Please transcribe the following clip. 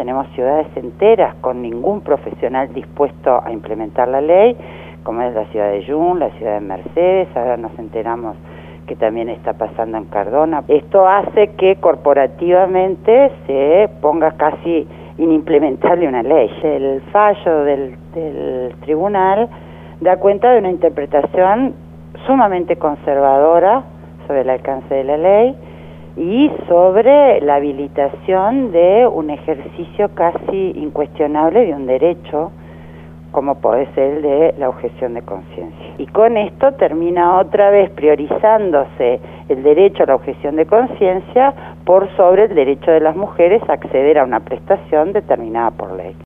tenemos ciudades enteras con ningún profesional dispuesto a implementar la ley, como es la ciudad de Jun, la ciudad de Mercedes, ahora nos enteramos que también está pasando en Cardona. Esto hace que corporativamente se ponga casi inimplementable una ley. El fallo del tribunal da cuenta de una interpretación sumamente conservadora sobre el alcance de la ley y sobre la habilitación de un ejercicio casi incuestionable de un derecho, como puede ser el de la objeción de conciencia. Y con esto termina otra vez priorizándose el derecho a la objeción de conciencia por sobre el derecho de las mujeres a acceder a una prestación determinada por ley.